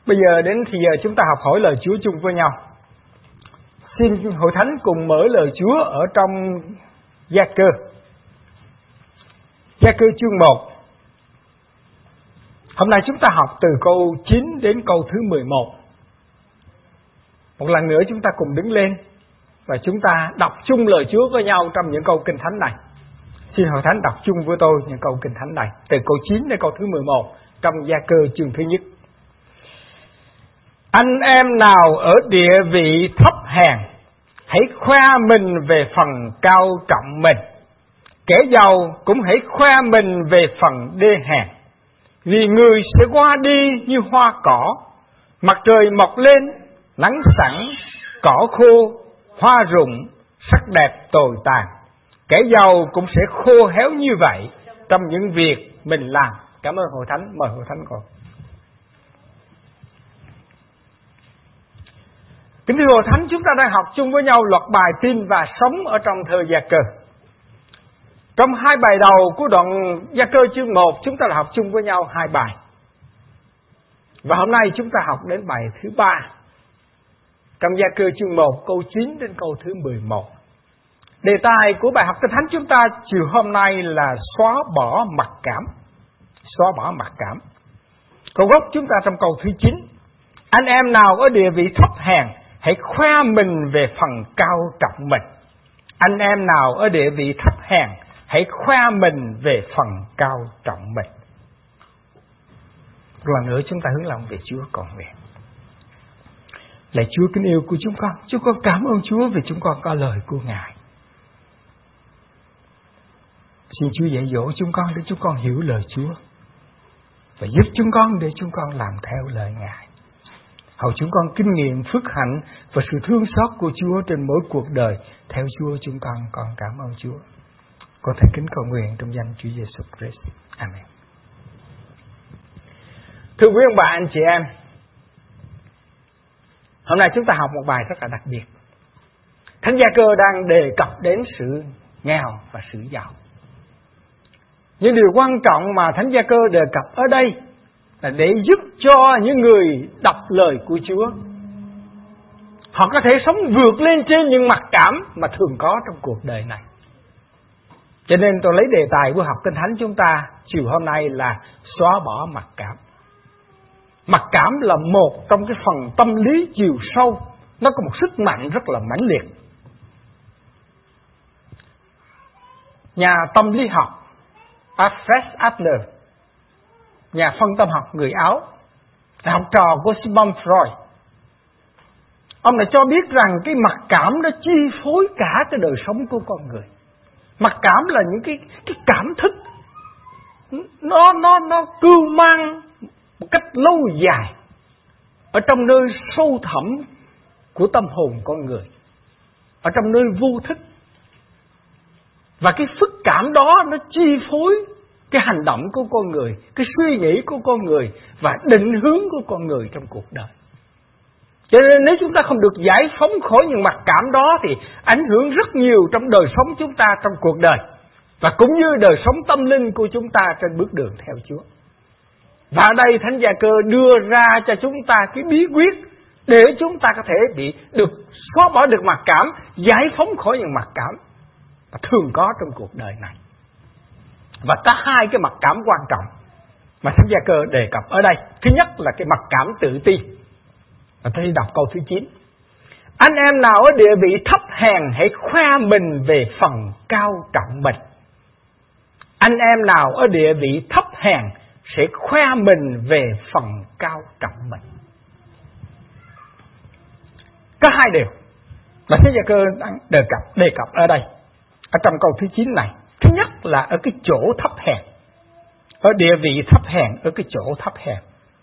Bây giờ đến thì giờ chúng ta học hỏi lời Chúa chung với nhau. Xin Hội Thánh cùng mở lời Chúa ở trong Gia-cơ. Gia-cơ chương 1. Hôm nay chúng ta học từ câu 9 đến câu thứ 11. Một lần nữa chúng ta cùng đứng lên và chúng ta đọc chung lời Chúa với nhau trong những câu Kinh Thánh này. Xin Hội Thánh đọc chung với tôi những câu Kinh Thánh này từ câu 9 đến câu thứ 11 trong Gia-cơ chương thứ nhất. Anh em nào ở địa vị thấp hèn, hãy khoe mình về phần cao trọng mình. Kẻ giàu cũng hãy khoe mình về phần đê hèn. Vì người sẽ qua đi như hoa cỏ, mặt trời mọc lên, nắng sẵn, cỏ khô, hoa rụng, sắc đẹp tồi tàn. Kẻ giàu cũng sẽ khô héo như vậy trong những việc mình làm. Cảm ơn Hội Thánh, mời Hội Thánh con. Kính thưa Hội Thánh, chúng ta đang học chung với nhau loạt bài tin và sống ở trong thơ Gia-cơ. Trong hai bài đầu của đoạn Gia-cơ chương 1, chúng ta đã học chung với nhau hai bài. Và hôm nay chúng ta học đến bài thứ 3. Trong Gia-cơ chương 1, câu 9 đến câu thứ 11. Đề tài của bài học Kinh Thánh chúng ta chiều hôm nay là xóa bỏ mặc cảm. Xóa bỏ mặc cảm. Câu gốc chúng ta trong câu thứ 9. Anh em nào ở địa vị thấp hèn, hãy khoe mình về phần cao trọng mình. Anh em nào ở địa vị thấp hèn, hãy khoe mình về phần cao trọng mình. Một lần nữa chúng ta hướng lòng về Chúa cầu nguyện. Lạy Chúa kính yêu của chúng con cảm ơn Chúa vì chúng con có lời của Ngài. Xin Chúa dạy dỗ chúng con để chúng con hiểu lời Chúa và giúp chúng con để chúng con làm theo lời Ngài. Hầu chúng con kinh nghiệm phước hạnh và sự thương xót của Chúa trên mỗi cuộc đời. Theo Chúa chúng con cảm ơn Chúa. Con thành kính cầu nguyện trong danh Chúa Giêsu Christ. Amen. Thưa quý ông bà anh chị em, hôm nay chúng ta học một bài rất là đặc biệt. Thánh Gia-cơ đang đề cập đến sự nghèo và sự giàu. Nhưng điều quan trọng mà Thánh Gia-cơ đề cập ở đây là để giúp cho những người đọc lời của Chúa, họ có thể sống vượt lên trên những mặc cảm mà thường có trong cuộc đời này. Cho nên tôi lấy đề tài của học Kinh Thánh chúng ta chiều hôm nay là xóa bỏ mặc cảm. Mặc cảm là một trong cái phần tâm lý chiều sâu, nó có một sức mạnh rất là mãnh liệt. Nhà tâm lý học Alfred Adler, nhà phân tâm học người Áo, là học trò của Sigmund Freud. Ông đã cho biết rằng cái mặc cảm nó chi phối cả cái đời sống của con người. Mặc cảm là những cái cảm thức nó cưu mang một cách lâu dài ở trong nơi sâu thẳm của tâm hồn con người, ở trong nơi vô thức. Và cái phức cảm đó nó chi phối cái hành động của con người, cái suy nghĩ của con người và định hướng của con người trong cuộc đời. Cho nên nếu chúng ta không được giải phóng khỏi những mặc cảm đó thì ảnh hưởng rất nhiều trong đời sống chúng ta trong cuộc đời và cũng như đời sống tâm linh của chúng ta trên bước đường theo Chúa. Và ở đây Thánh Gia-cơ đưa ra cho chúng ta cái bí quyết để chúng ta có thể được xóa bỏ được mặc cảm, giải phóng khỏi những mặc cảm mà thường có trong cuộc đời này. Và có hai cái mặc cảm quan trọng mà Thánh Gia-cơ đề cập ở đây. Thứ nhất là cái mặc cảm tự ti. Và tôi đi đọc câu thứ 9. Anh em nào ở địa vị thấp hèn, hãy khoe mình về phần cao trọng mình. Anh em nào ở địa vị thấp hèn sẽ khoe mình về phần cao trọng mình. Có hai điều mà Thánh Gia-cơ đang đề cập ở đây, ở trong câu thứ 9 này. Thứ nhất là ở cái chỗ thấp hèn, ở địa vị thấp hèn, ở cái chỗ thấp hèn.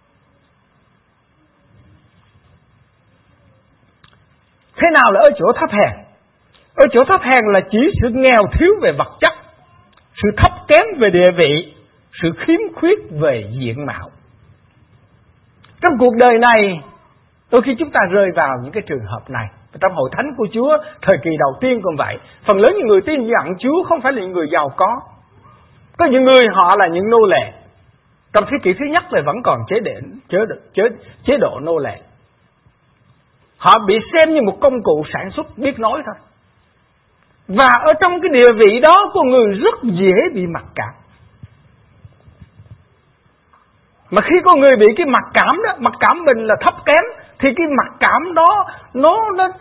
Thế nào là ở chỗ thấp hèn? Ở chỗ thấp hèn là chỉ sự nghèo thiếu về vật chất, sự thấp kém về địa vị, sự khiếm khuyết về diện mạo. Trong cuộc đời này, đôi khi chúng ta rơi vào những cái trường hợp này. Trong hội thánh của Chúa, thời kỳ đầu tiên cũng vậy. Phần lớn những người tin nhận Chúa không phải là những người giàu có. Có những người họ là những nô lệ. Trong thế kỷ thứ nhất là vẫn còn chế độ nô lệ. Họ bị xem như một công cụ sản xuất biết nói thôi. Và ở trong cái địa vị đó, con người rất dễ bị mặc cảm. Mà khi con người bị cái mặc cảm đó, mặc cảm mình là thấp kém, thì cái mặc cảm đó nó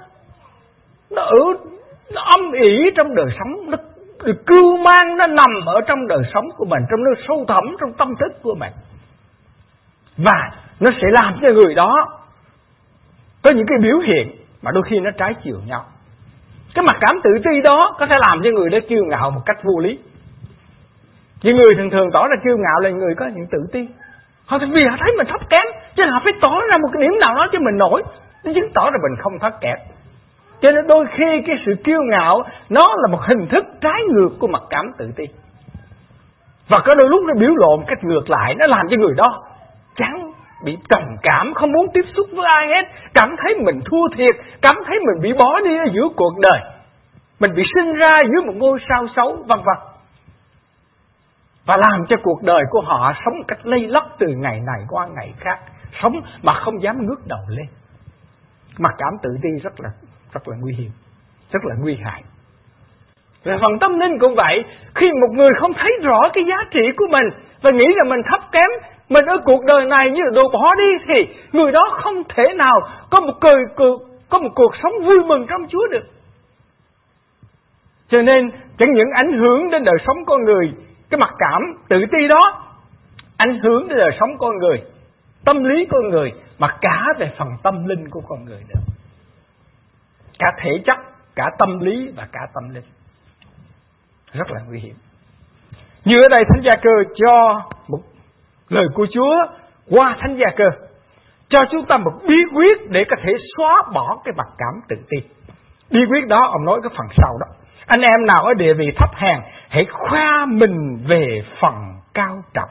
âm ỉ trong đời sống, nó cưu mang, nó nằm ở trong đời sống của mình, trong nơi sâu thẳm trong tâm thức của mình. Và nó sẽ làm cho người đó có những cái biểu hiện mà đôi khi nó trái chiều nhau. Cái mặc cảm tự ti đó có thể làm cho người đó kiêu ngạo một cách vô lý. Những người thường tỏ ra kiêu ngạo là người có những tự ti. Họ vì họ thấy mình thấp kém, cho nên họ phải tỏ ra một cái điểm nào đó cho mình nổi, để chứng tỏ là mình không thấp kém. Cho nên đôi khi cái sự kiêu ngạo nó là một hình thức trái ngược của mặc cảm tự ti. Và có đôi lúc nó biểu lộ một cách ngược lại, nó làm cho người đó chán, bị trầm cảm, không muốn tiếp xúc với ai hết, cảm thấy mình thua thiệt, cảm thấy mình bị bỏ đi ở giữa cuộc đời, mình bị sinh ra dưới một ngôi sao xấu, vân vân. Và làm cho cuộc đời của họ sống một cách lây lắc từ ngày này qua ngày khác, sống mà không dám ngước đầu lên. Mặc cảm tự ti rất là nguy hiểm, rất là nguy hại. Về phần tâm linh cũng vậy, khi một người không thấy rõ cái giá trị của mình và nghĩ là mình thấp kém, mình ở cuộc đời này như là đồ bỏ đi, thì người đó không thể nào có một cuộc sống vui mừng trong Chúa được. Cho nên chẳng những ảnh hưởng đến đời sống con người, cái mặc cảm tự ti đó ảnh hưởng đến đời sống con người, tâm lý con người, mà cả về phần tâm linh của con người nữa. Cả thể chất, cả tâm lý và cả tâm linh. Rất là nguy hiểm. Như ở đây Thánh Gia Cơ cho một lời của Chúa qua Thánh Gia Cơ, cho chúng ta một bí quyết để có thể xóa bỏ cái mặc cảm tự ti. Bí quyết đó ông nói cái phần sau đó. Anh em nào ở địa vị thấp hèn, hãy khoa mình về phần cao trọng.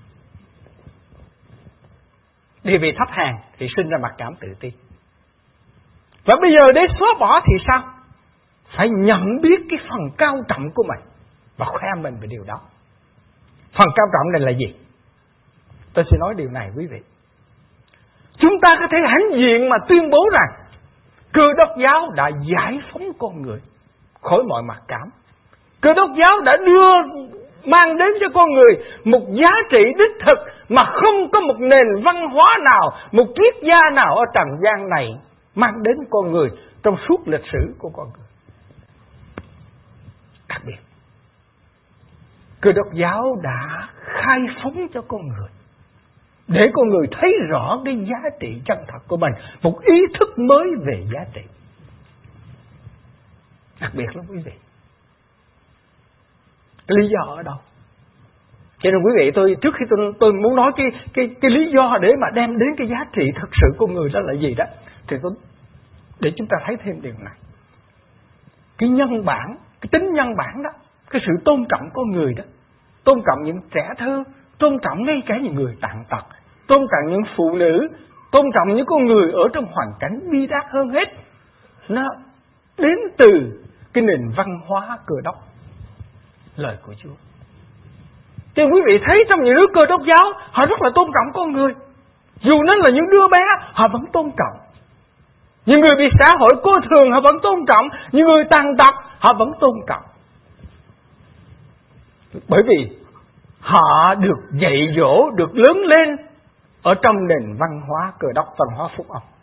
Địa vị thấp hèn thì sinh ra mặc cảm tự ti. Và bây giờ để xóa bỏ thì sao? Phải nhận biết cái phần cao trọng của mình và khoe mình về điều đó. Phần cao trọng này là gì? Tôi sẽ nói điều này quý vị. Chúng ta có thể hãnh diện mà tuyên bố rằng Cơ Đốc giáo đã giải phóng con người khỏi mọi mặc cảm. Cơ Đốc giáo đã mang đến cho con người một giá trị đích thực mà không có một nền văn hóa nào, một triết gia nào ở trần gian này mang đến con người trong suốt lịch sử của con người. Đặc biệt, Cơ Đốc giáo đã khai phóng cho con người, để con người thấy rõ cái giá trị chân thật của mình, một ý thức mới về giá trị. Đặc biệt lắm quý vị. Cái lý do ở đâu? Cho nên quý vị, trước khi tôi muốn nói cái lý do để mà đem đến cái giá trị thực sự của người đó là gì đó, thì để chúng ta thấy thêm điều này. Cái nhân bản, cái tính nhân bản đó, cái sự tôn trọng con người đó, tôn trọng những trẻ thơ, tôn trọng ngay cả những người tàn tật, tôn trọng những phụ nữ, tôn trọng những con người ở trong hoàn cảnh bi đát hơn hết, nó đến từ cái nền văn hóa Cơ Đốc, lời của Chúa. Thì quý vị thấy trong những nước Cơ Đốc giáo, họ rất là tôn trọng con người. Dù nó là những đứa bé, họ vẫn tôn trọng. Những người bị xã hội coi thường, họ vẫn tôn trọng. Những người tàn tật, họ vẫn tôn trọng. Bởi vì họ được dạy dỗ, được lớn lên ở trong nền văn hóa Cơ Đốc, văn hóa phúc âm.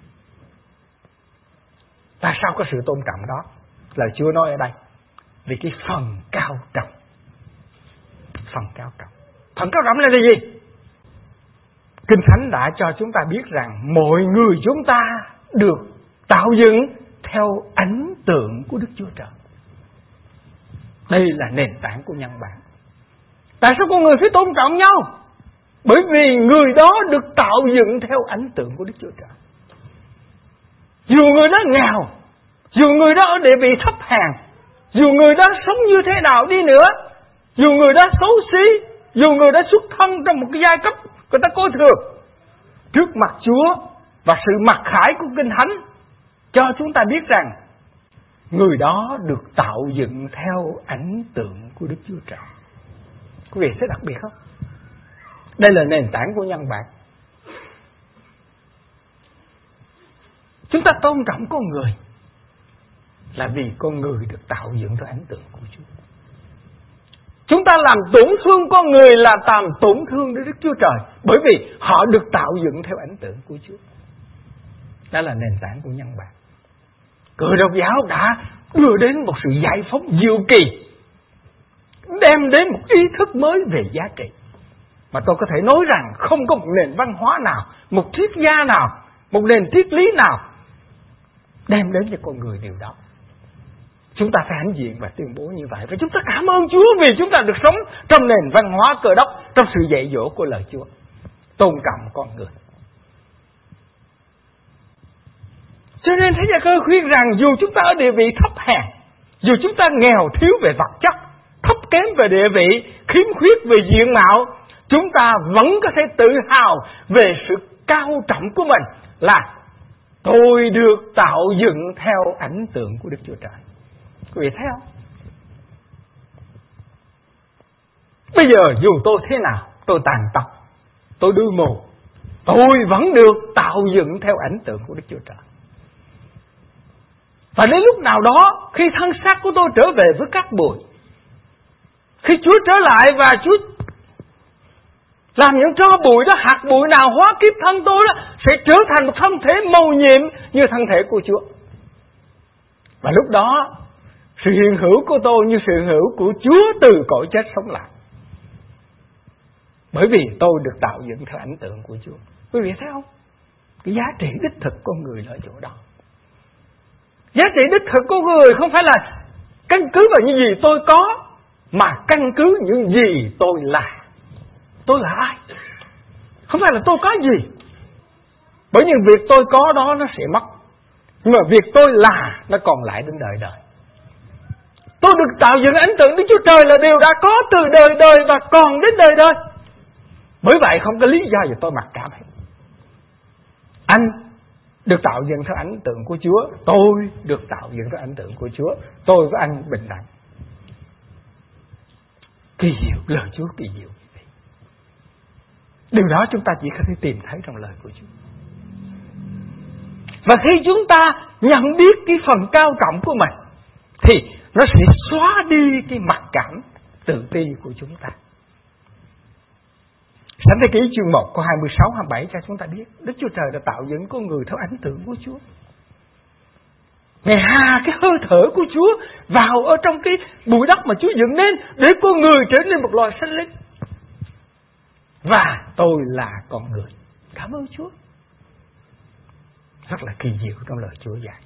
Tại sao có sự tôn trọng đó? Lời Chúa nói ở đây, vì cái phần cao trọng. Phần cao trọng. Phần cao trọng là gì? Kinh Thánh đã cho chúng ta biết rằng mọi người chúng ta được tạo dựng theo ảnh tượng của Đức Chúa Trời. Đây là nền tảng của nhân bản. Tại sao con người phải tôn trọng nhau? Bởi vì người đó được tạo dựng theo ảnh tượng của Đức Chúa Trời. Dù người đó nghèo, dù người đó ở địa vị thấp hèn, dù người đó sống như thế nào đi nữa, dù người đó xấu xí, dù người đó xuất thân trong một cái giai cấp người ta coi thường, trước mặt Chúa và sự mặc khải của Kinh Thánh cho chúng ta biết rằng người đó được tạo dựng theo ảnh tượng của Đức Chúa Trời. Quý vị thấy đặc biệt không? Đây là nền tảng của nhân bản. Chúng ta tôn trọng con người là vì con người được tạo dựng theo ảnh tượng của Chúa. Chúng ta làm tổn thương con người là làm tổn thương đến Đức Chúa Trời, bởi vì họ được tạo dựng theo ảnh tượng của Chúa. Đó là nền tảng của nhân bản. Cơ đốc giáo đã đưa đến một sự giải phóng diệu kỳ, đem đến một ý thức mới về giá trị. Mà tôi có thể nói rằng không có một nền văn hóa nào, một triết gia nào, một nền triết lý nào đem đến cho con người điều đó. Chúng ta phải hãnh diện và tuyên bố như vậy. Và chúng ta cảm ơn Chúa vì chúng ta được sống trong nền văn hóa Cơ đốc, trong sự dạy dỗ của lời Chúa. Tôn trọng con người. Cho nên Thánh Gia Cơ khuyên rằng dù chúng ta ở địa vị thấp hèn, dù chúng ta nghèo thiếu về vật chất, thấp kém về địa vị, khiếm khuyết về diện mạo, chúng ta vẫn có thể tự hào về sự cao trọng của mình là tôi được tạo dựng theo ảnh tượng của Đức Chúa Trời. Quý vị thấy không? Bây giờ dù tôi thế nào, tôi tàn tật, tôi đuôi mù, tôi vẫn được tạo dựng theo ảnh tượng của Đức Chúa Trời. Và đến lúc nào đó, khi thân xác của tôi trở về với cát bụi, khi Chúa trở lại và Chúa làm những tro bụi đó, hạt bụi nào hóa kiếp thân tôi đó, sẽ trở thành một thân thể mầu nhiệm như thân thể của Chúa. Và lúc đó, sự hiện hữu của tôi như sự hiện hữu của Chúa từ cõi chết sống lại. Bởi vì tôi được tạo dựng theo ảnh tượng của Chúa. Quý vị thấy không? Cái giá trị đích thực con người ở chỗ đó. Giá trị đích thực của người không phải là căn cứ vào những gì tôi có, mà căn cứ những gì tôi là. Tôi là ai? Không phải là tôi có gì. Bởi vì việc tôi có đó nó sẽ mất. Nhưng mà việc tôi là nó còn lại đến đời đời. Tôi được tạo dựng ảnh tượng Đức Chúa Trời là điều đã có từ đời đời và còn đến đời đời. Bởi vậy không có lý do gì tôi mặc cảm hết. Anh được tạo dựng theo ảnh tượng của Chúa, tôi được tạo dựng theo ảnh tượng của Chúa. Tôi với anh bình đẳng. Kỳ diệu, lời Chúa kỳ diệu. Điều đó chúng ta chỉ có thể tìm thấy trong lời của Chúa. Và khi chúng ta nhận biết cái phần cao trọng của mình, thì nó sẽ xóa đi cái mặc cảm tự ti của chúng ta. Sáng thế ký chương 1 câu 26-27 cho chúng ta biết Đức Chúa Trời đã tạo dựng con người theo ảnh tượng của Chúa. Ngài hà cái hơi thở của Chúa vào ở trong cái bụi đất mà Chúa dựng nên, để con người trở nên một loài sinh linh. Và tôi là con người. Cảm ơn Chúa. Rất là kỳ diệu trong lời Chúa dạy.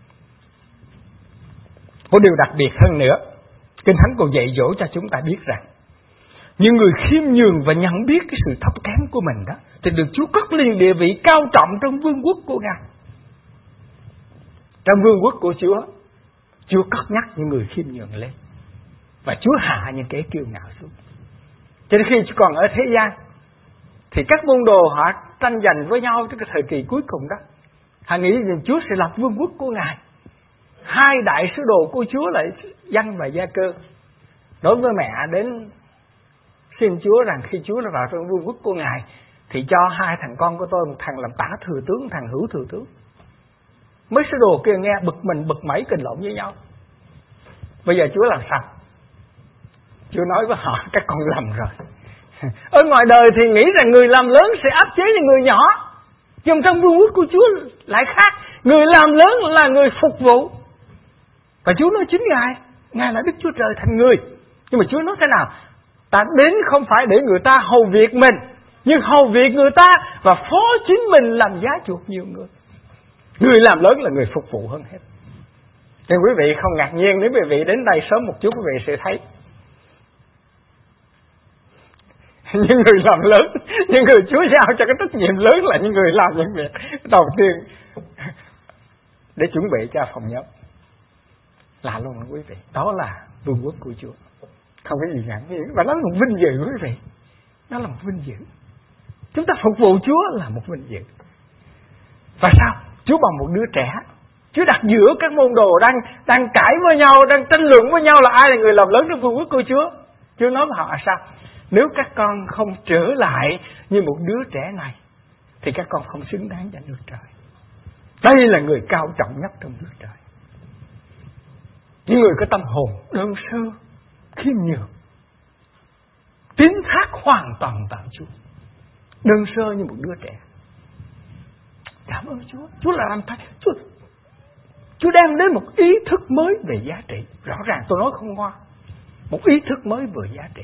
Một điều đặc biệt hơn nữa, Kinh Thánh còn dạy dỗ cho chúng ta biết rằng những người khiêm nhường và nhận biết cái sự thấp kém của mình đó, thì được Chúa cất lên địa vị cao trọng trong vương quốc của Ngài. Trong vương quốc của Chúa, Chúa cất nhắc những người khiêm nhường lên, và Chúa hạ những kẻ kiêu ngạo xuống. Cho nên khi còn ở thế gian, thì các môn đồ họ tranh giành với nhau trong cái thời kỳ cuối cùng đó. Họ nghĩ rằng Chúa sẽ lập vương quốc của Ngài. Hai đại sứ đồ của Chúa là Giăng và Gia Cơ đối với mẹ đến xin Chúa rằng khi Chúa nó vào trong vương quốc của Ngài, thì cho hai thằng con của tôi, một thằng làm tả thừa tướng, một thằng hữu thừa tướng. Mấy sứ đồ kia nghe bực mình bực mẩy kình lộn với nhau. Bây giờ Chúa làm sao? Chúa nói với họ, các con lầm rồi. Ở ngoài đời thì nghĩ rằng người làm lớn sẽ áp chế những người nhỏ, nhưng trong vương quốc của Chúa lại khác. Người làm lớn là người phục vụ. Và Chúa nói chính Ngài là Đức Chúa Trời thành người. Nhưng mà Chúa nói thế nào? Ta đến không phải để người ta hầu việc mình, nhưng hầu việc người ta và phó chính mình làm giá chuộc nhiều người. Người làm lớn là người phục vụ hơn hết. Nên quý vị không ngạc nhiên nếu quý vị đến đây sớm một chút, quý vị sẽ thấy những người làm lớn, những người Chúa giao cho cái trách nhiệm lớn là những người làm những việc đầu tiên để chuẩn bị cho phòng nhóm. Lạ luôn quý vị. Đó là vương quốc của Chúa. Không có gì ngạc nhiên. Và nó là một vinh dự quý vị. Nó là một vinh dự. Chúng ta phục vụ Chúa là một vinh dự. Và sao? Chúa bằng một đứa trẻ. Chúa đặt giữa các môn đồ đang cãi với nhau, đang tranh luận với nhau là ai là người làm lớn trong vương quốc của Chúa. Chúa nói với họ sao? Nếu các con không trở lại như một đứa trẻ này thì các con không xứng đáng cho nước trời. Đây là người cao trọng nhất trong nước trời. Những người có tâm hồn đơn sơ, khiêm nhường, tín thác hoàn toàn vào Chúa, đơn sơ như một đứa trẻ. Cảm ơn Chúa. Chúa là làm thay. Chúa đem đến một ý thức mới về giá trị. Rõ ràng tôi nói không hoa. Một ý thức mới về giá trị.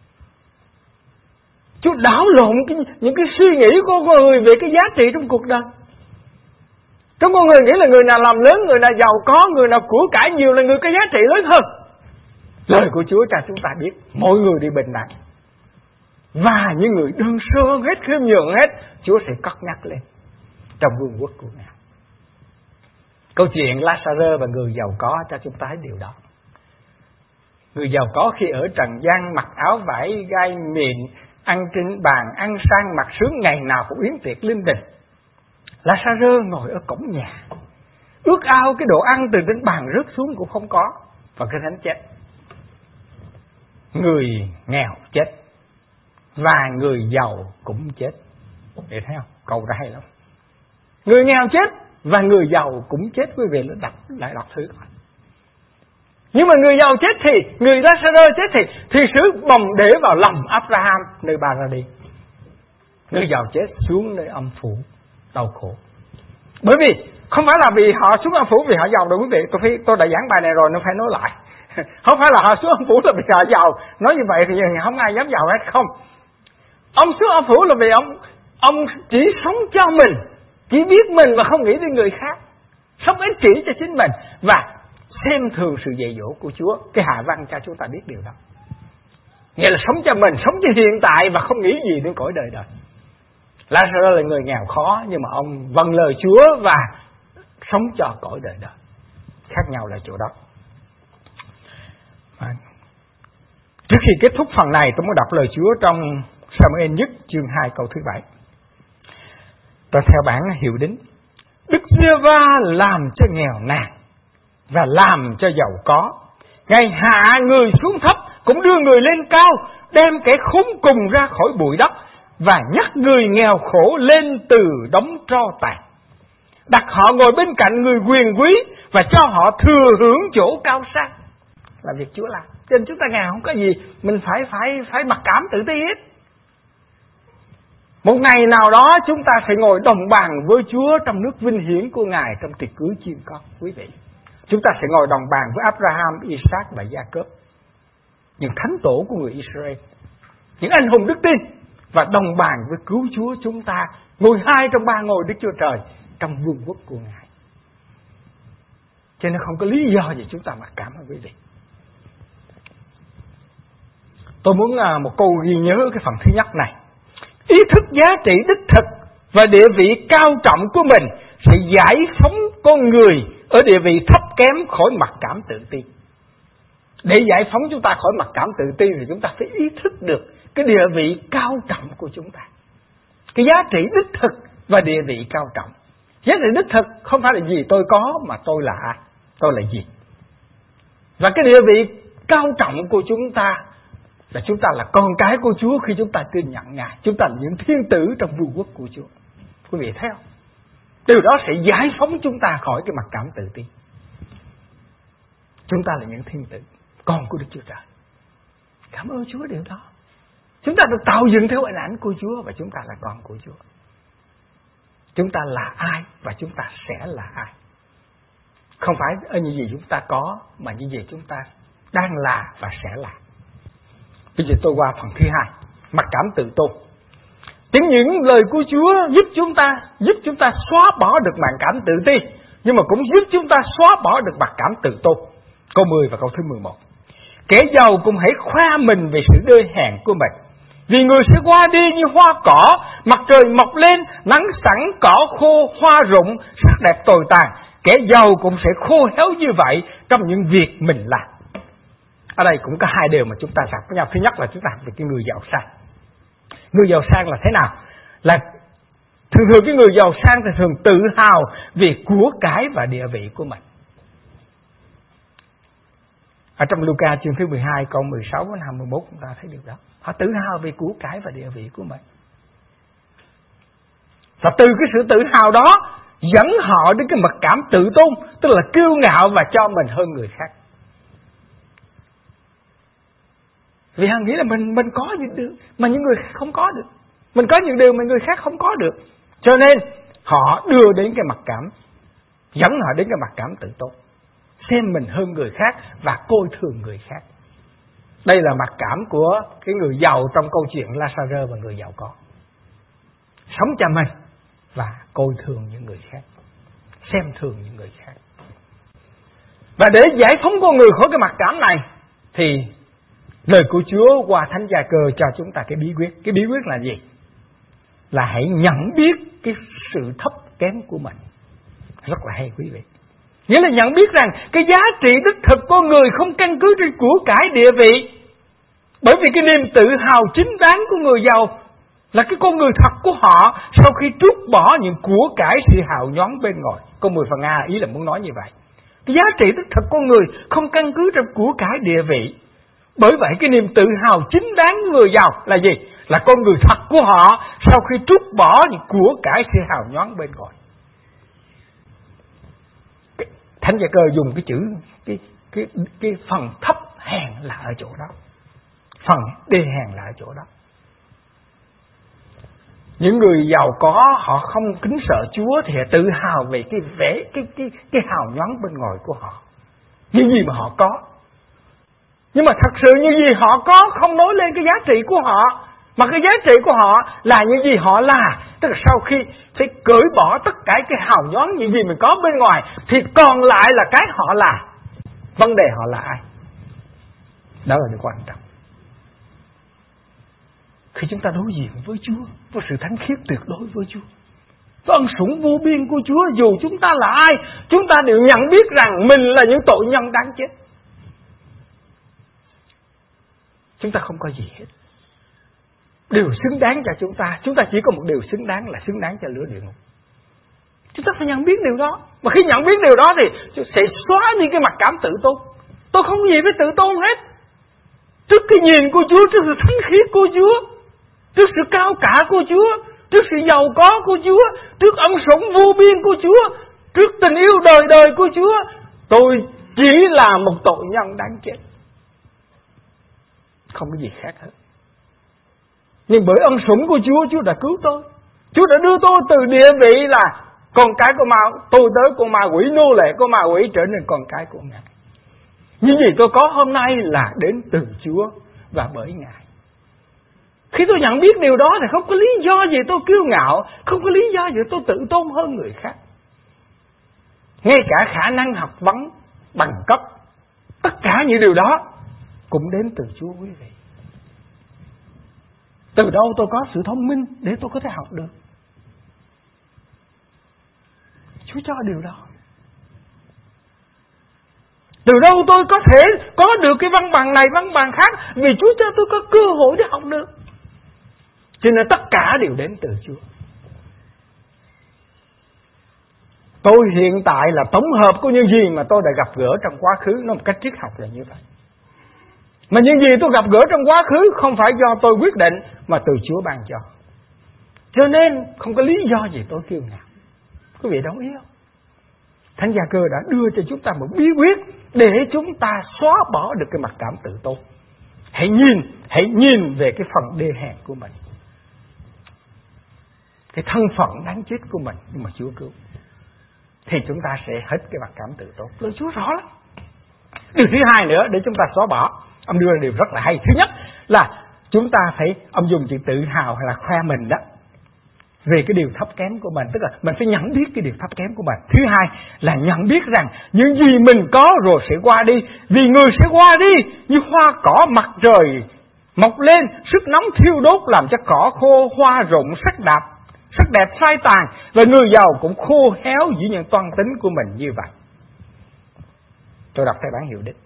Chúa đảo lộn những cái suy nghĩ của con người về cái giá trị trong cuộc đời. Trong con người nghĩ là người nào làm lớn, người nào giàu có, người nào của cải nhiều là người có giá trị lớn hơn. Lời của Chúa cho chúng ta biết mỗi người đi bình đẳng. Và những người đơn sơ hết, khiêm nhường hết, Chúa sẽ cất nhắc lên trong vương quốc của Ngài. Câu chuyện Lazarơ và người giàu có cho chúng ta thấy điều đó. Người giàu có khi ở trần gian mặc áo vải gai mịn, ăn trên bàn ăn sang mặc sướng, ngày nào cũng yến tiệc linh đình. Lazarơ ngồi ở cổng nhà, ước ao cái đồ ăn từ trên bàn rớt xuống cũng không có, và cái thánh chết. Người nghèo chết và người giàu cũng chết. Để thấy không? Câu ra hay lắm. Người nghèo chết và người giàu cũng chết. Quý vị lại đọc thử coi. Nhưng mà người giàu chết thì, người Lazarơ chết thì sứ bồng để vào lòng Abraham nơi Ba Ra Đi. Người giàu chết xuống nơi âm phủ đau khổ. Bởi vì không phải là vì họ xuống âm phủ vì họ giàu đâu quý vị. Tôi đã giảng bài này rồi nên phải nói lại. Không phải là họ xuống âm phủ là vì họ giàu. Nói như vậy thì không ai dám giàu hết. Không. Ông xuống âm phủ là vì ông chỉ sống cho mình, chỉ biết mình và không nghĩ đến người khác, sống ích kỷ cho chính mình và xem thường sự dạy dỗ của Chúa. Cái hạ văn cho chúng ta biết điều đó. Nghĩa là sống cho mình, sống cho hiện tại và không nghĩ gì đến cõi đời đời. Lazarus là người nghèo khó nhưng mà ông vâng lời Chúa và sống cho cõi đời đời. Khác nhau là chỗ đó. Trước khi kết thúc phần này, tôi muốn đọc lời Chúa trong Sa-mu-ên nhất chương 2 câu thứ 7. Tôi theo bản hiệu đính. Đức Giê-hô-va làm cho nghèo nàn và làm cho giàu có. Ngài hạ người xuống thấp, cũng đưa người lên cao, đem kẻ khốn cùng ra khỏi bụi đất và nhắc người nghèo khổ lên từ đống tro tàn. Đặt họ ngồi bên cạnh người quyền quý và cho họ thừa hưởng chỗ cao sang. Là việc Chúa làm. Cho nên chúng ta nghèo không có gì mình phải mặc cảm tự ti hết. Một ngày nào đó chúng ta sẽ ngồi đồng bằng với Chúa trong nước vinh hiển của Ngài trong tiệc cưới chiên con. Quý vị, chúng ta sẽ ngồi đồng bằng với Abraham, Isaac và Jacob, những thánh tổ của người Israel, những anh hùng đức tin, và đồng bàn với cứu Chúa chúng ta ngồi 2 trong 3 ngôi Đức Chúa Trời trong vương quốc của Ngài. Cho nên không có lý do gì chúng ta mặc cảm hả quý vị. Tôi muốn một câu ghi nhớ cái phần thứ nhất này. Ý thức giá trị đích thực và địa vị cao trọng của mình sẽ giải phóng con người ở địa vị thấp kém khỏi mặc cảm tự ti. Để giải phóng chúng ta khỏi mặc cảm tự ti thì chúng ta phải ý thức được cái địa vị cao trọng của chúng ta. Cái giá trị đích thực và địa vị cao trọng. Giá trị đích thực không phải là gì tôi có mà tôi là ai, tôi là gì. Và cái địa vị cao trọng của chúng ta là chúng ta là con cái của Chúa khi chúng ta tin nhận Ngài. Chúng ta là những thiên tử trong vương quốc của Chúa. Quý vị thấy không? Điều đó sẽ giải phóng chúng ta khỏi cái mặc cảm tự ti. Chúng ta là những thiên tử, con của Đức Chúa Trời. Cảm ơn Chúa điều đó. Chúng ta được tạo dựng theo hình ảnh của Chúa và chúng ta là con của Chúa. Chúng ta là ai và chúng ta sẽ là ai. Không phải ở những gì chúng ta có mà những gì chúng ta đang là và sẽ là. Bây giờ tôi qua phần thứ 2, mặc cảm tự tôn. Chính những lời của Chúa giúp chúng ta xóa bỏ được mặc cảm tự ti, nhưng mà cũng giúp chúng ta xóa bỏ được mặc cảm tự tôn. Câu 10 và câu thứ 11. Kẻ giàu cũng hãy khoe mình về sự đê hèn của mình, vì người sẽ qua đi như hoa cỏ, mặt trời mọc lên, nắng sẵn, cỏ khô, hoa rụng, sắc đẹp tồi tàn. Kẻ giàu cũng sẽ khô héo như vậy trong những việc mình làm. Ở đây cũng có 2 điều mà chúng ta gặp với nhau. Thứ nhất là chúng ta học về cái người giàu sang. Người giàu sang là thế nào? Là thường cái người giàu sang thì thường tự hào về của cải và địa vị của mình. Ở trong Luca chương thứ 12 câu 16 đến 21 chúng ta thấy điều đó. Họ tự hào về của cải và địa vị của mình. Và từ cái sự tự hào đó dẫn họ đến cái mặc cảm tự tôn, tức là kiêu ngạo và cho mình hơn người khác. Vì họ nghĩ là mình có những điều mà những người khác không có được. Mình có những điều mà người khác không có được. Cho nên họ đưa đến cái mặc cảm, dẫn họ đến cái mặc cảm tự tôn, xem mình hơn người khác và coi thường người khác. Đây là mặc cảm của cái người giàu trong câu chuyện Lazarus và người giàu có. Sống cho mình và coi thường những người khác, xem thường những người khác. Và để giải phóng con người khỏi cái mặc cảm này thì lời của Chúa qua Thánh Gia-cơ cho chúng ta cái bí quyết. Cái bí quyết là gì? Là hãy nhận biết cái sự thấp kém của mình. Rất là hay quý vị. Nghĩa là nhận biết rằng cái giá trị đích thực con người không căn cứ trên của cải địa vị. Bởi vì cái niềm tự hào chính đáng của người giàu là cái con người thật của họ sau khi trút bỏ những của cải sự hào nhoáng bên ngoài. Câu 10 phần A ý là muốn nói như vậy. Cái giá trị đích thực con người không căn cứ trên của cải địa vị. Bởi vậy cái niềm tự hào chính đáng của người giàu là gì? Là con người thật của họ sau khi trút bỏ những của cải sự hào nhoáng bên ngoài. Thánh Gia-cơ dùng cái chữ cái phần thấp hèn là ở chỗ đó, phần đê hèn là ở chỗ đó. Những người giàu có họ không kính sợ Chúa thì tự hào về cái vẻ cái hào nhoáng bên ngoài của họ, những gì mà họ có. Nhưng mà thật sự những gì họ có không nói lên cái giá trị của họ, mà cái giá trị của họ là những gì họ là. Tức là sau khi phải cởi bỏ tất cả cái hào nhoáng những gì mình có bên ngoài thì còn lại là cái họ là. Vấn đề họ là ai? Đó là điều quan trọng. Khi chúng ta đối diện với Chúa, với sự thánh khiết tuyệt đối với Chúa, với ân sủng vô biên của Chúa, dù chúng ta là ai, chúng ta đều nhận biết rằng mình là những tội nhân đáng chết. Chúng ta không có gì hết. Điều xứng đáng cho chúng ta chỉ có một điều xứng đáng là xứng đáng cho lửa địa ngục. Chúng ta phải nhận biết điều đó. Mà khi nhận biết điều đó thì sẽ xóa đi cái mặc cảm tự tôn. Tôi không có gì phải tự tôn hết. Trước cái nhìn của Chúa, trước sự thánh khiết của Chúa, trước sự cao cả của Chúa, trước sự giàu có của Chúa, trước ân sủng vô biên của Chúa, trước tình yêu đời đời của Chúa, tôi chỉ là một tội nhân đáng chết. Không có gì khác hết. Nhưng bởi ân sủng của Chúa, Chúa đã cứu tôi. Chúa đã đưa tôi từ địa vị là con cái của ma, tôi tới con ma quỷ, nô lệ của ma quỷ trở nên con cái của Ngài. Những gì tôi có hôm nay là đến từ Chúa và bởi Ngài. Khi tôi nhận biết điều đó thì không có lý do gì tôi kiêu ngạo, không có lý do gì tôi tự tôn hơn người khác. Ngay cả khả năng học vấn, bằng cấp, tất cả những điều đó cũng đến từ Chúa quý vị. Từ đâu tôi có sự thông minh để tôi có thể học được? Chúa cho điều đó. Từ đâu tôi có thể có được cái văn bằng này, văn bằng khác? Vì Chúa cho tôi có cơ hội để học được. Cho nên tất cả đều đến từ Chúa. Tôi hiện tại là tổng hợp của những gì mà tôi đã gặp gỡ trong quá khứ. Nó một cách triết học là như vậy. Mà những gì tôi gặp gỡ trong quá khứ không phải do tôi quyết định, mà từ Chúa ban cho. Cho nên không có lý do gì tôi kiêu ngạo. Quý vị đồng ý không? Thánh Gia-cơ đã đưa cho chúng ta một bí quyết để chúng ta xóa bỏ được cái mặc cảm tự tôn. Hãy nhìn về cái phần đê hèn của mình, cái thân phận đáng chết của mình, nhưng mà Chúa cứu, thì chúng ta sẽ hết cái mặc cảm tự tôn. Lời Chúa rõ lắm. Điều thứ hai nữa để chúng ta xóa bỏ, ông đưa ra điều rất là hay. Thứ nhất là chúng ta phải, ông dùng chữ tự hào hay là khoe mình đó, về cái điều thấp kém của mình. Tức là mình phải nhận biết cái điều thấp kém của mình. Thứ hai là nhận biết rằng những gì mình có rồi sẽ qua đi. Vì người sẽ qua đi như hoa cỏ mặt trời mọc lên, sức nóng thiêu đốt làm cho cỏ khô, hoa rụng, sắc đẹp phai tàn, và người giàu cũng khô héo dưới những toan tính của mình như vậy. Tôi đọc theo bản hiệu đích.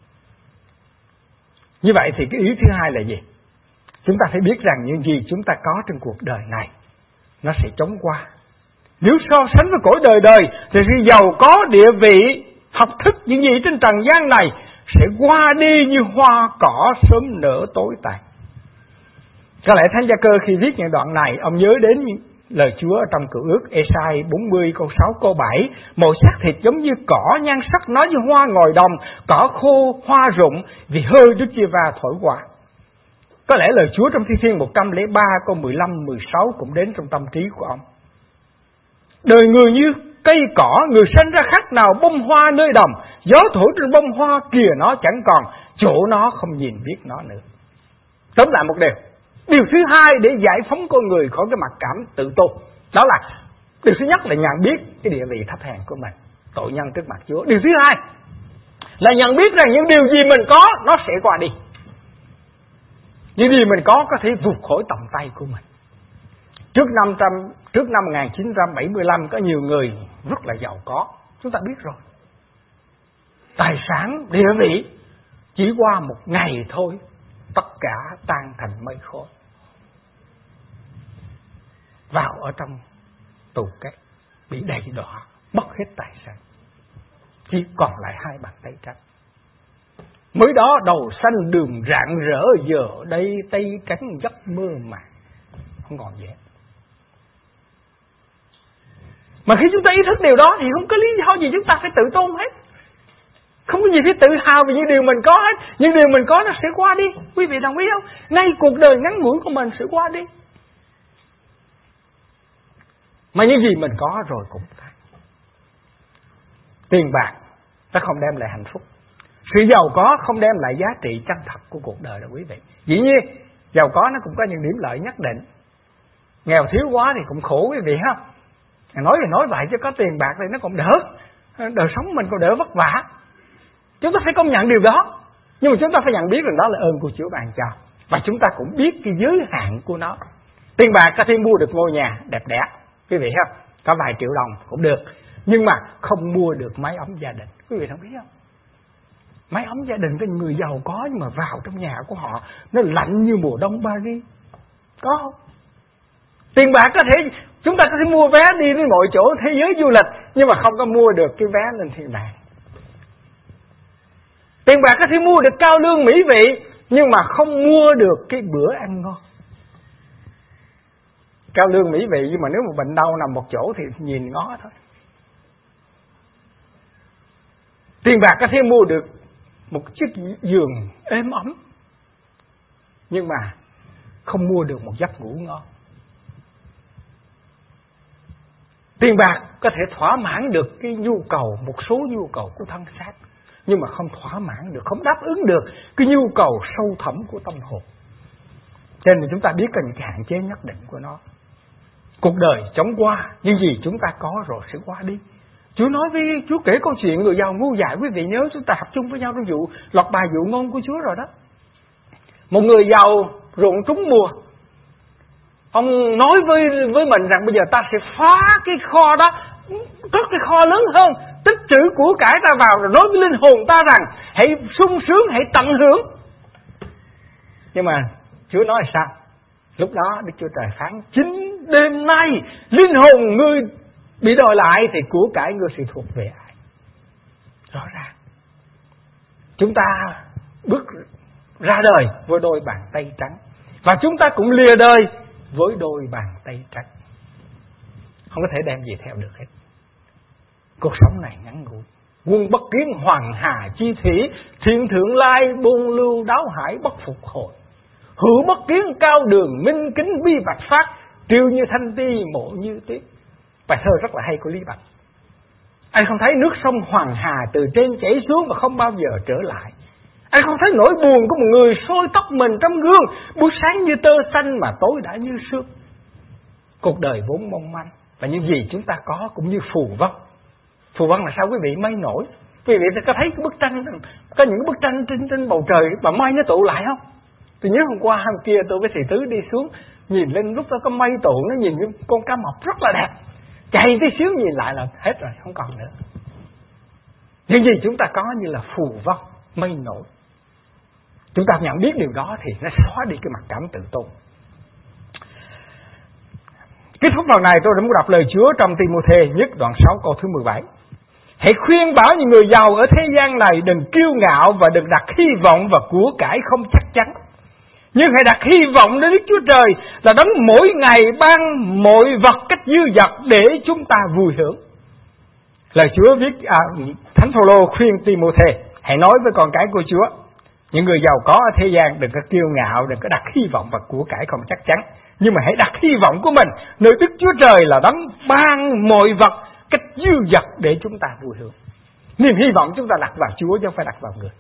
Như vậy thì cái ý thứ hai là gì? Chúng ta phải biết rằng những gì chúng ta có trên cuộc đời này nó sẽ chóng qua. Nếu so sánh với cõi đời đời thì sự giàu có, địa vị, học thức, những gì trên trần gian này sẽ qua đi như hoa cỏ sớm nở tối tàn. Có lẽ Thánh Gia Cơ khi viết những đoạn này, ông nhớ đến lời Chúa ở trong Cựu Ước Ê-sai 40 câu 6 câu 7: màu xác thịt giống như cỏ, nhan sắc nó như hoa ngòi đồng, cỏ khô hoa rụng vì hơi Đức Giê-va thổi qua. Có lẽ lời Chúa trong Thi Thiên 103 câu 15-16 cũng đến trong tâm trí của ông. Đời người như cây cỏ, người sanh ra khác nào bông hoa nơi đồng, gió thổi trên bông hoa kìa nó chẳng còn, chỗ nó không nhìn biết nó nữa. Tóm lại một điều thứ hai để giải phóng con người khỏi cái mặc cảm tự tôn, đó là điều thứ nhất là nhận biết cái địa vị thấp hèn của mình, tội nhân trước mặt Chúa. Điều thứ hai là nhận biết rằng những điều gì mình có nó sẽ qua đi. Những gì mình có thể vụt khỏi tầm tay của mình. Trước năm 1975 có nhiều người rất là giàu có, chúng ta biết rồi. Tài sản, địa vị chỉ qua một ngày thôi, tất cả tan thành mây khói. Vào ở trong tù kép, bị đầy đọa, mất hết tài sản, chỉ còn lại hai bàn tay trắng. Mới đó đầu xanh đường rạng rỡ, giờ đây tay trắng giấc mơ màng, không còn gì hết. Mà khi chúng ta ý thức điều đó thì không có lý do gì chúng ta phải tự tôn hết. Không có gì phải tự hào vì những điều mình có hết. Những điều mình có nó sẽ qua đi. Quý vị đồng ý không? Ngay cuộc đời ngắn ngủi của mình sẽ qua đi. Mà những gì mình có rồi cũng khác. Tiền bạc nó không đem lại hạnh phúc. Sự giàu có không đem lại giá trị chân thật của cuộc đời đâu quý vị. Dĩ nhiên giàu có nó cũng có những điểm lợi nhất định. Nghèo thiếu quá thì cũng khổ quý vị ha. Nói thì nói vậy chứ có tiền bạc thì nó cũng đỡ. Đời sống mình còn đỡ vất vả. Chúng ta phải công nhận điều đó. Nhưng mà chúng ta phải nhận biết rằng đó là ơn của Chúa ban cho. Và chúng ta cũng biết cái giới hạn của nó. Tiền bạc có thể mua được ngôi nhà đẹp đẽ, quý vị không? Có vài triệu đồng cũng được. Nhưng mà không mua được mái ấm gia đình. Quý vị không biết không? Mái ấm gia đình cái người giàu có nhưng mà vào trong nhà của họ nó lạnh như mùa đông Paris. Có không? Tiền bạc có thể, chúng ta có thể mua vé đi đến mọi chỗ thế giới du lịch, nhưng mà không có mua được cái vé lên thiên đàng. Tiền bạc có thể mua được cao lương mỹ vị, nhưng mà không mua được cái bữa ăn ngon. Cao lương mỹ vị nhưng mà nếu mà bệnh đau nằm một chỗ thì nhìn ngó thôi. Tiền bạc có thể mua được một chiếc giường êm ấm, nhưng mà không mua được một giấc ngủ ngon. Tiền bạc có thể thỏa mãn được cái nhu cầu, một số nhu cầu của thân xác, nhưng mà không thỏa mãn được, không đáp ứng được cái nhu cầu sâu thẳm của tâm hồn. Cho nên chúng ta biết có những cái hạn chế nhất định của nó. Cuộc đời chóng qua, những gì chúng ta có rồi sẽ qua đi. Chúa kể câu chuyện người giàu ngu dại, quý vị nhớ chúng ta học chung với nhau trong vụ loạt bài dụ ngôn của Chúa rồi đó. Một người giàu ruộng trúng mùa, ông nói với mình rằng bây giờ ta sẽ phá cái kho đó, cất cái kho lớn hơn, tích trữ của cải ta vào, rồi nói với linh hồn ta rằng hãy sung sướng, hãy tận hưởng. Nhưng mà Chúa nói là sao? Lúc đó Đức Chúa Trời phán: chính đêm nay linh hồn ngươi bị đòi lại thì của cải ngươi sẽ thuộc về ai? Rõ ràng chúng ta bước ra đời với đôi bàn tay trắng, và chúng ta cũng lìa đời với đôi bàn tay trắng. Không có thể đem gì theo được hết. Cuộc sống này ngắn ngủi. Quân bất kiến hoàng hà chi thủy, thiên thượng lai buông lưu đáo hải bất phục hồi. Hữu bất kiến cao đường minh kính bi bạch phát, triều như thanh ti mộ như tuyết. Bài thơ rất là hay của Lý Bạch. Anh không thấy nước sông hoàng hà từ trên chảy xuống mà không bao giờ trở lại. Anh không thấy nỗi buồn của một người sôi tóc mình trong gương, buổi sáng như tơ xanh mà tối đã như sương. Cuộc đời vốn mong manh, và những gì chúng ta có cũng như phù vân. Phù vân là sao quý vị? Mây nổi. Quý vị có thấy cái bức tranh, có những bức tranh trên bầu trời mà mây nó tụ lại không? Tôi nhớ hôm qua hôm kia tôi với thầy Tứ đi xuống, nhìn lên lúc đó có mây tụ, nó nhìn như con cá mập rất là đẹp. Chạy tí xíu nhìn lại là hết rồi, không còn nữa. Những gì chúng ta có như là phù vân, mây nổi. Chúng ta nhận biết điều đó thì nó xóa đi cái mặc cảm tự tôn. Kết thúc phần này tôi đã muốn đọc lời Chúa trong Ti-mô-thê nhất đoạn 6 câu thứ 17. Hãy khuyên bảo những người giàu ở thế gian này đừng kiêu ngạo và đừng đặt hy vọng vào của cải không chắc chắn. Nhưng hãy đặt hy vọng đến Đức Chúa Trời là đấng mỗi ngày ban mọi vật cách dư dật để chúng ta vui hưởng. Lời Chúa viết, Thánh Phaolô khuyên Timôthê, hãy nói với con cái của Chúa, những người giàu có ở thế gian đừng có kiêu ngạo, đừng có đặt hy vọng vào của cải không chắc chắn, nhưng mà hãy đặt hy vọng của mình nơi Đức Chúa Trời là đấng ban mọi vật cách dư dật để chúng ta vui hưởng. Niềm hy vọng chúng ta đặt vào Chúa chứ không phải đặt vào người.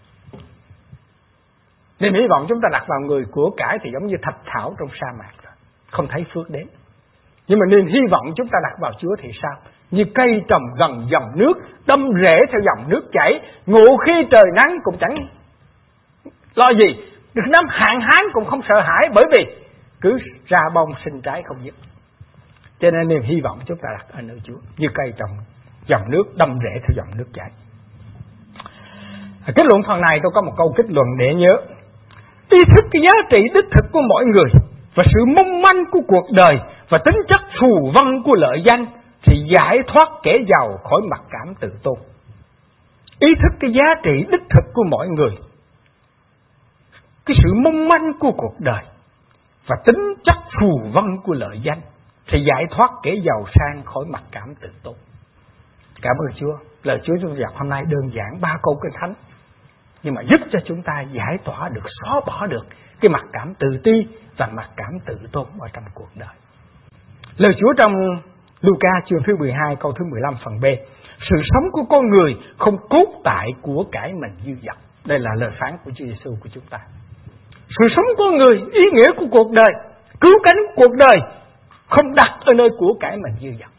Niềm hy vọng chúng ta đặt vào người của cải thì giống như thạch thảo trong sa mạc rồi, không thấy phước đến. Nhưng mà niềm hy vọng chúng ta đặt vào Chúa thì sao? Như cây trồng gần dòng nước, đâm rễ theo dòng nước chảy, ngụ khi trời nắng cũng chẳng lo gì, được năm hạn hán cũng không sợ hãi, bởi vì cứ ra bông sinh trái không dứt. Cho nên niềm hy vọng chúng ta đặt ở nơi Chúa, như cây trồng dòng nước, đâm rễ theo dòng nước chảy. Kết luận phần này tôi có một câu kết luận để nhớ. Ý thức cái giá trị đích thực của mỗi người và sự mong manh của cuộc đời và tính chất phù vân của lợi danh thì giải thoát kẻ giàu khỏi mặc cảm tự tôn. Ý thức cái giá trị đích thực của mỗi người, cái sự mong manh của cuộc đời và tính chất phù vân của lợi danh thì giải thoát kẻ giàu sang khỏi mặc cảm tự tôn. Cảm ơn Chúa. Lời Chúa trong giảng hôm nay đơn giản 3 câu Kinh Thánh, nhưng mà giúp cho chúng ta giải tỏa được, xóa bỏ được cái mặc cảm tự ti và mặc cảm tự tôn ở trong cuộc đời. Lời Chúa trong Luca chương thứ 12 câu thứ 15 phần B. Sự sống của con người không cốt tại của cải mình dư dật. Đây là lời phán của Chúa Giêsu của chúng ta. Sự sống của người, ý nghĩa của cuộc đời, cứu cánh cuộc đời không đặt ở nơi của cải mình dư dật,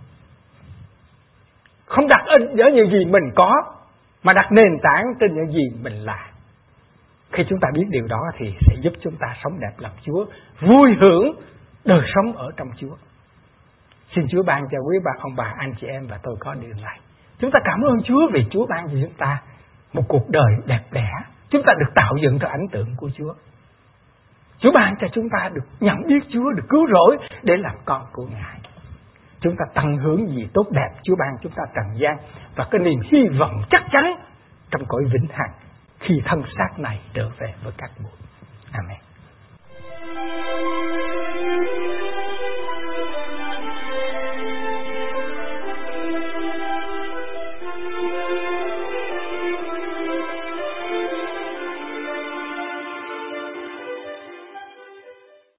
không đặt ở những gì mình có, mà đặt nền tảng trên những gì mình là. Khi chúng ta biết điều đó thì sẽ giúp chúng ta sống đẹp lòng Chúa, vui hưởng đời sống ở trong Chúa. Xin Chúa ban cho quý ông bà, anh chị em và tôi có điều này. Chúng ta cảm ơn Chúa vì Chúa ban cho chúng ta một cuộc đời đẹp đẽ. Chúng ta được tạo dựng theo ảnh tượng của Chúa. Chúa ban cho chúng ta được nhận biết Chúa, được cứu rỗi để làm con của Ngài. Chúng ta tận hưởng gì tốt đẹp Chúa ban chúng ta trần gian và cái niềm hy vọng chắc chắn trong cõi vĩnh hằng khi thân xác này trở về với các bụi. Amen.